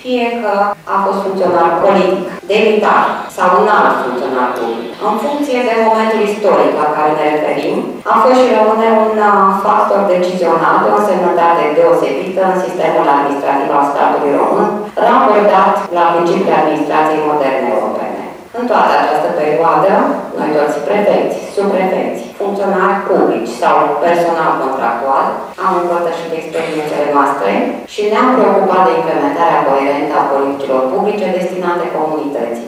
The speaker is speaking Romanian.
fie că a fost funcționar politic, demnitar sau un alt funcționar public. În funcție de momentul istoric la care ne referim, a fost și rămâne un factor decizional de o însemnătate deosebită în sistemul administrativ al statului român, raportat la principiul administrației moderne europene. În toată această perioadă, noi toți prefecți, subprefecți, funcționari publici sau personal contractual am împărtășit experiențele noastre și ne-am preocupat de implementarea coerentă a politicilor publice destinate comunității.